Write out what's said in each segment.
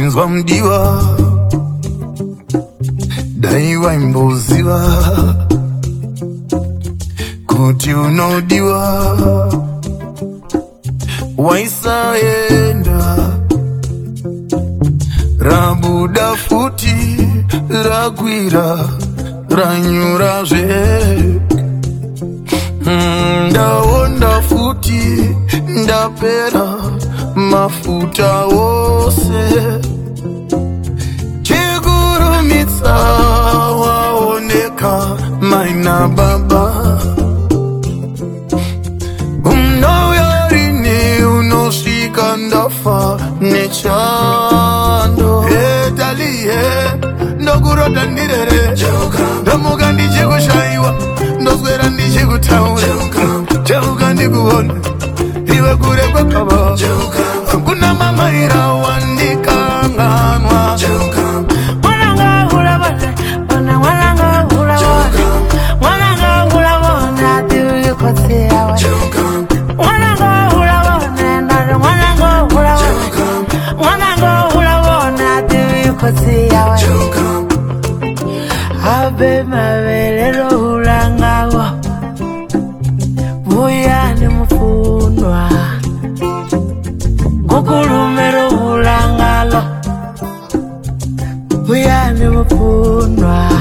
Wenzwa mdiwa daiwa imboziwa kuti unodiwa waisaenda rabuda futi ragwira ranyurazve ndaonda futi ndapera mafuta wose chigurumitsa waoneka maina baba unoyarini unosvika ndafa nechando etaliye ndokurota ndirere ndomuka ndichikushaiwa ndoswera ndichikutaura cheuka ndikuona iwe kure kwakava kuna mamaira wandikanganwa mwananga ulavona ona mwananga ulavona mwananga ulavona tiwikotsiawe mwananga ulavona ndaro mwananga ulavona mwananga ulavona tiwikotsiawe abe mavelero ulangawa Buyani mufunwa Gukulumero ulangalo Buyani mufunwa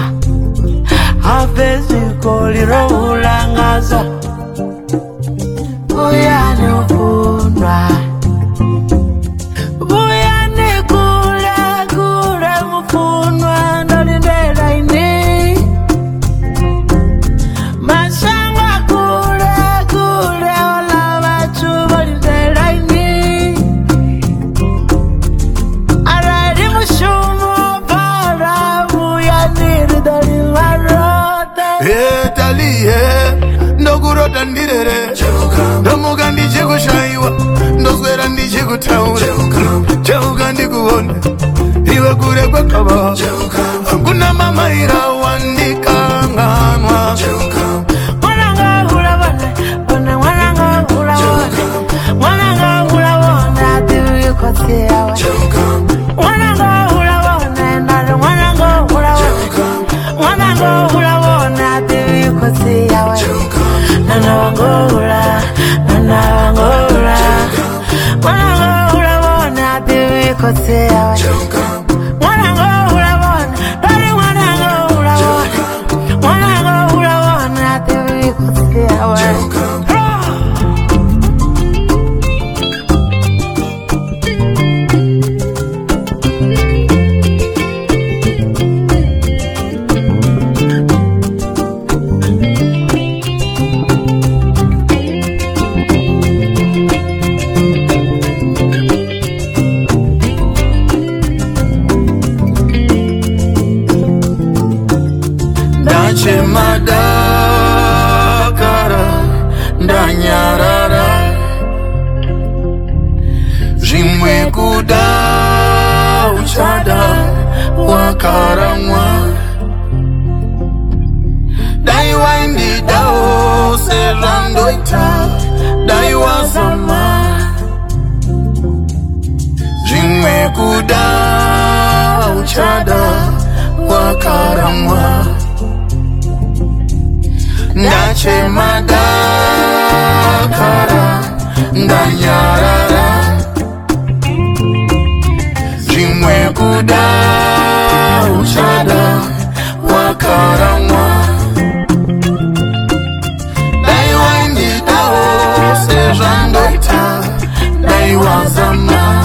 Afezi koliro ulangazo Buyani mufunwa Buyani kule kule mufunwa Ndolindela ini Masanga kule kule ola bachu bolindela ini Arari mushumo para buyani ridali marota etaliye ndokurota ndirere ndomuka ndichikushaiwa ndoswera ndichikutaura cheuka ndikuona iwe kure kwakava kuna mamaira wandikanganwa mwananga ulavona ona mwananga ulavona mwananga ulavona tiwikotsiawe mwananga ulavona ndaro mwananga ulavona mwananga ulavona tiwikotsiawe nana wangula mwananga ulavona tiwikotsiawe mwananga ulavona ndari mwananga ulavona mwananga ulavona tiwikotsiawe Ndachemadakara ndanyarara zvimwe kuda uchada wakaramwa dai waindidawo sezvandoita dai wazama zvimwe kuda uchada wakaramwa ndachemadakara ndanyarara zvimwe kuda uchada wakaramwa dai waindidawo sezvandoita dai wazama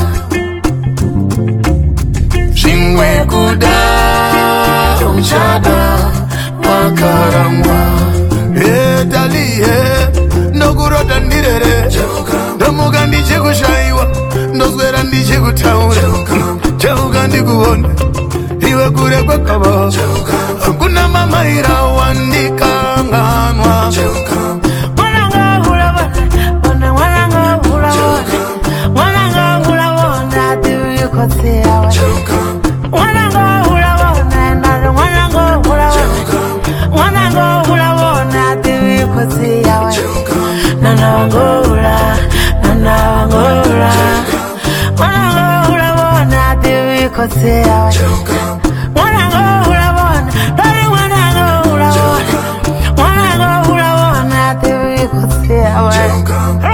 zvimwe kuda uchada wakaramwa etaliye ndokurota ndirere ndomuka ndichikushaiwa ndoswera ndichikutaura cheuka ndikuona iwe kure kwakava kuna mamaira wandikanganwa mwananga ulavona ona mwananga ulavona mwananga ulavona tiwikotsiawe mwananga ulavona ndaro mwananga ulavona mwananga ulavona tiwikotsiawe nana wangula mwananga ulavona tiwikotsiawe uyikosea mwanangu ulabona dori mwanangu ulabona ati uyikosea